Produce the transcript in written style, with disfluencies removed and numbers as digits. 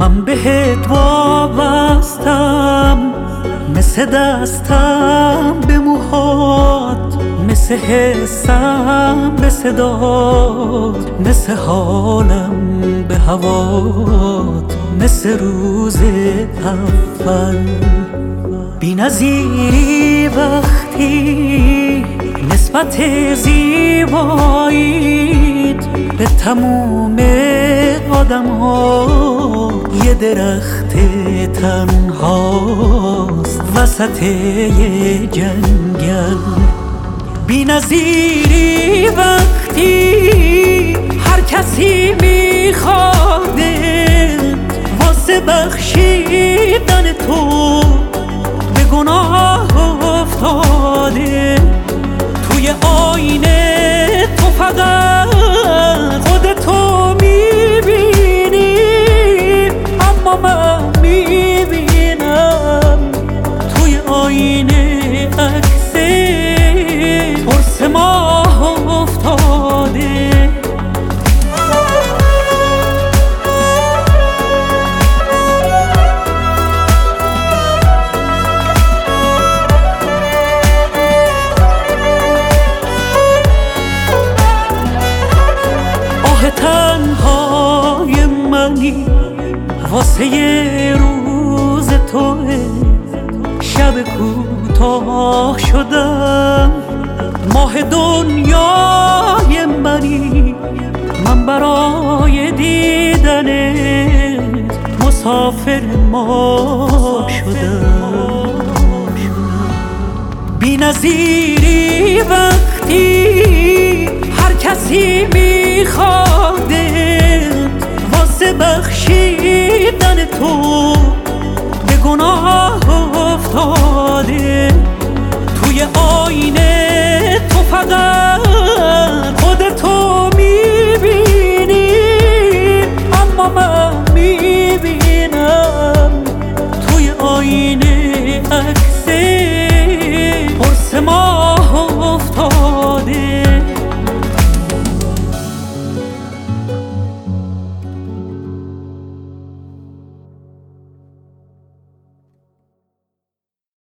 من بهت وابستم، مثل دستم به موهات، مثل حسم به صدات، مثل حالم به هوات، مثل روز اول. بی‌نظیری وقتی نسبت زیباییت به تموم آدم ها یه درخت تنهاست وسط یه جنگل. بی‌نظیری وقتی هر کسی میخواده واسه بخشیدن تو به گناه افتاده. توی آینه تو فقط خودتو میبینی، اما من میبینم توی آینه عکس قرص ماه افتاده. تنهای منی واسه یه روز توه، شب کوتاه شدم ماه دنیای منی. من برای دیدنت مسافر ما شدم. بی‌نظیری وقتی هر کسی میخوادت واسه بخشیدن تو به گناه افتاده. توی آینه تو فقط خودتو میبینی، اما من میبینم توی آینه عکس قرص ماه افتاده.